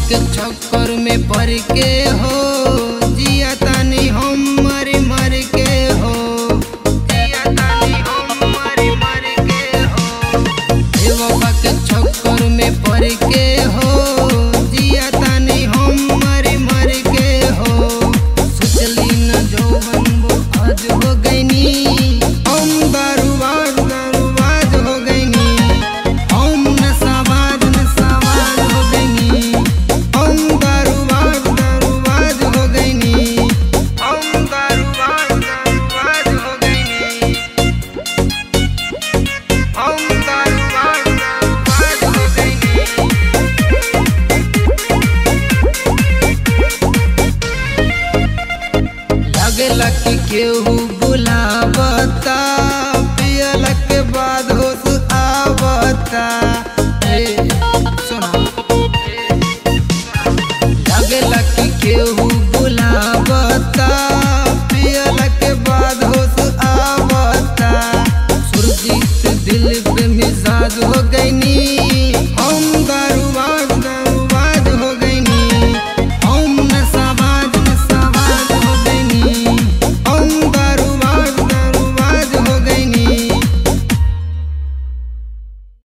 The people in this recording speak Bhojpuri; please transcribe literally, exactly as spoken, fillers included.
के चक्कर में पड़ के हो जिया तानी हम मर मर के हो जिया तानी हम मर मर के हो बेवफा के चक्कर में पड़ के हो जिया तानी हम मर मर के हो सोचली न जौवन वो आज हो गईनी हम दारूबाज दारूबाज हो गईनी हम नशाबाज नशाबाज हो गईनी हम दारूबाज दारूबाज हो गईनी हम दारूबाज दारूबाज हो गईनी हम दारूबाज दारूबाज हो गईनी। लगला कि केहू बुलावता पियला के बाद होश आवता ए सुना लगला कि केहू बुलावता पियला के बाद होश आवता सुरजीत दिल पे मिजाज हो गईनी